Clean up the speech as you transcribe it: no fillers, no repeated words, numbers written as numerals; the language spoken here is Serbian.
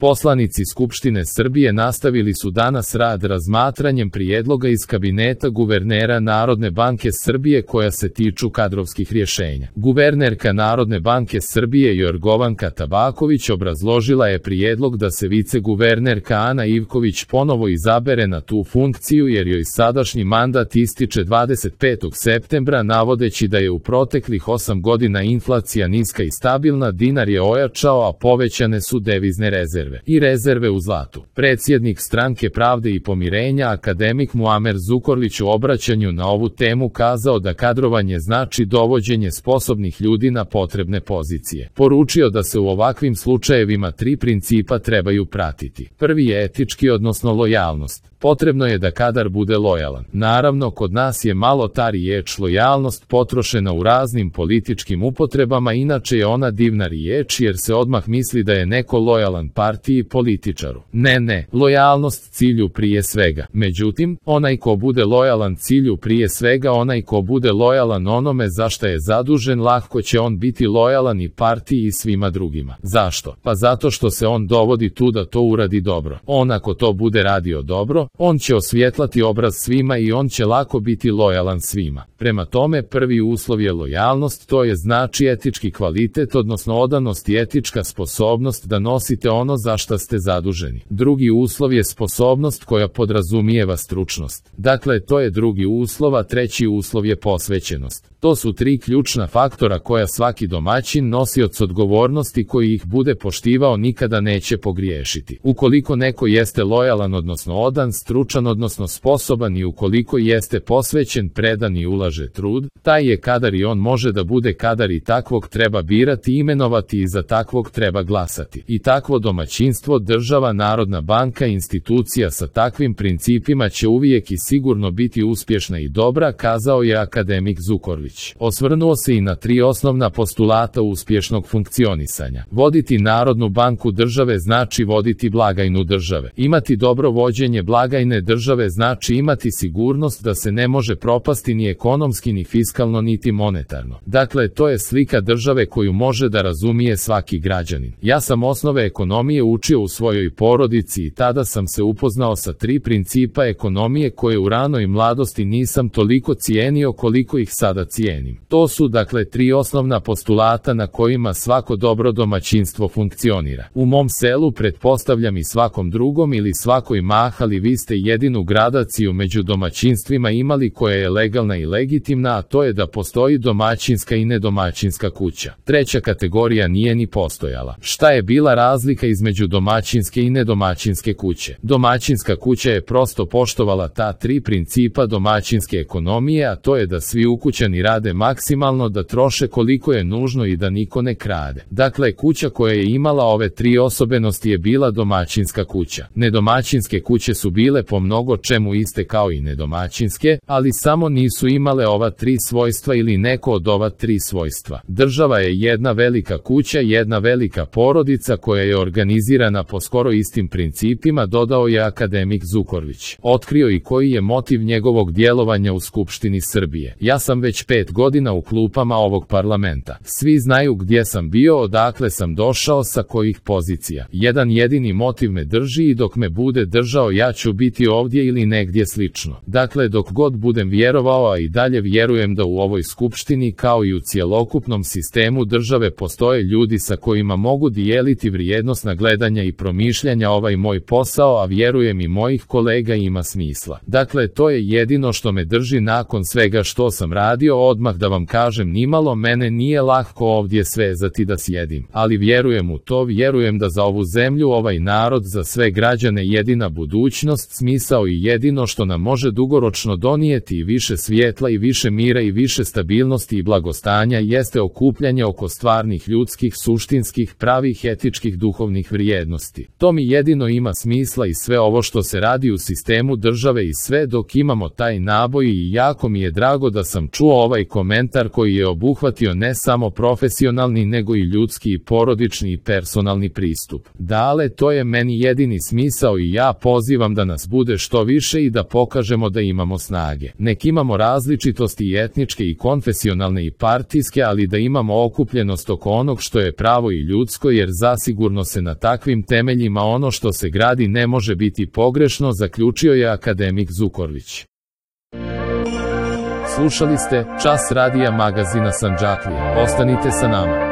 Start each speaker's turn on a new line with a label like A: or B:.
A: Poslanici Skupštine Srbije nastavili su danas rad razmatranjem prijedloga iz kabineta guvernera Narodne banke Srbije koja se tiču kadrovskih rješenja. Guvernerka Narodne banke Srbije Jorgovanka Tabaković obrazložila je prijedlog da se viceguvernerka Ana Ivković ponovo izabere na tu funkciju jer joj sadašnji mandat ističe 25. septembra navodeći da je u proteklih 8 godina inflacija niska i stabilna, dinar je ojačao, a povećane su devizne rezerve i rezerve u zlatu. Predsjednik Stranke pravde i pomirenja akademik Muamer Zukorlić u obraćanju na ovu temu kazao da kadrovanje znači dovođenje sposobnih ljudi na potrebne pozicije. Poručio da se u ovakvim slučajevima 3 principa trebaju pratiti. Prvi je etički, odnosno lojalnost. Potrebno je da kadar bude lojalan. Naravno, kod nas je malo ta riječ lojalnost potrošena u raznim političkim upotrebama, inače je ona divna riječ jer se odmah misli da je neko lojalan partiji i političaru. Ne, lojalnost cilju prije svega. Međutim, onaj ko bude lojalan cilju prije svega, onaj ko bude lojalan onome za šta je zadužen, lako će on biti lojalan i partiji i svima drugima. Zašto? Pa zato što se on dovodi tu da to uradi dobro. On ako to bude radio dobro, on će osvjetlati obraz svima i on će lako biti lojalan svima. Prema tome, prvi uslov je lojalnost, to je znači etički kvalitet, odnosno odanost i etička sposobnost da nosite ono za šta ste zaduženi. Drugi uslov je sposobnost koja podrazumijeva stručnost. Dakle, to je drugi uslov, a treći uslov je posvećenost. To su 3 ključna faktora koja svaki domaćin, nosioc odgovornosti koji ih bude poštivao, nikada neće pogriješiti. Ukoliko neko jeste lojalan, odnosno odan, stručan, odnosno sposoban, i ukoliko jeste posvećen, predan i ulaže trud, taj je kadar i on može da bude kadar i takvog treba birati, imenovati i za takvog treba glasati. I takvo domaćinstvo, država, Narodna banka, institucija sa takvim principima će uvijek i sigurno biti uspješna i dobra, kazao je akademik Zukorlić. Osvrnuo se i na 3 osnovna postulata uspješnog funkcionisanja. Voditi Narodnu banku države znači voditi blagajnu države. Imati dobro vođenje blagajne države znači imati sigurnost da se ne može propasti ni ekonomski, ni fiskalno, niti monetarno. Dakle, to je slika države koju može da razumije svaki građanin. Ja sam osnove ekonomije učio u svojoj porodici i tada sam se upoznao sa 3 principa ekonomije koje u ranoj mladosti nisam toliko cijenio koliko ih sada cijenim. To su dakle 3 osnovna postulata na kojima svako dobro domaćinstvo funkcionira. U mom selu, pretpostavljam i svakom drugom ili svakoj mahali, vi ste jedinu gradaciju među domaćinstvima imali koja je legalna i legitimna, a to je da postoji domaćinska i nedomaćinska kuća. Treća kategorija nije ni postojala. Šta je bila razlika između domaćinske i nedomaćinske kuće? Domaćinska kuća je prosto poštovala ta 3 principa domaćinske ekonomije, a to je da svi ukućani rade maksimalno, da troše koliko je nužno i da niko ne krade. Dakle, kuća koja je imala ove 3 osobenosti je bila domaćinska kuća. Nedomaćinske kuće su bile po mnogo čemu iste kao i nedomaćinske, ali samo nisu imale ova 3 svojstva ili neko od ova 3 svojstva. Država je jedna velika kuća, jedna velika porodica koja je organizirana po skoro istim principima, dodao je akademik Zukorlić. Otkrio i koji je motiv njegovog djelovanja u Skupštini Srbije. Ja sam već 5 godina u klupama ovog parlamenta. Svi znaju gdje sam bio, odakle sam došao, sa kojih pozicija. Jedan jedini motiv me drži i dok me bude držao ja ću biti ovdje ili negdje slično. Dakle, dok god budem vjerovao, a i dalje vjerujem da u ovoj skupštini kao i u cjelokupnom sistemu države postoje ljudi sa kojima mogu dijeliti vrijednosna gledanja i promišljanja, ovaj moj posao, a vjerujem i mojih kolega, ima smisla. Dakle, to je jedino što me drži nakon svega što sam radio. Odmah da vam kažem, nimalo mene nije lako ovdje svezati da sjedim, ali vjerujem u to, vjerujem da za ovu zemlju, ovaj narod, za sve građane jedina budućnost, smisao i jedino što nam može dugoročno donijeti i više svjetla i više mira i više stabilnosti i blagostanja jeste okupljanje oko stvarnih ljudskih, suštinskih, pravih, etičkih, duhovnih vrijednosti. To mi jedino ima smisla i sve ovo što se radi u sistemu države i sve dok imamo taj naboj, i jako mi je drago da sam čuo ovaj komentar koji je obuhvatio ne samo profesionalni nego i ljudski i porodični i personalni pristup. Dale, to je meni jedini smisao i ja pozivam da nas bude što više i da pokažemo da imamo snage. Nek imamo različitosti i etničke i konfesionalne i partijske, ali da imamo okupljenost oko onog što je pravo i ljudsko, jer zasigurno se na takav takvim temeljima ono što se gradi ne može biti pogrešno, zaključio je akademik Zukorlić. Slušali ste Čas radija magazina Sandžaklija. Ostanite sa nama.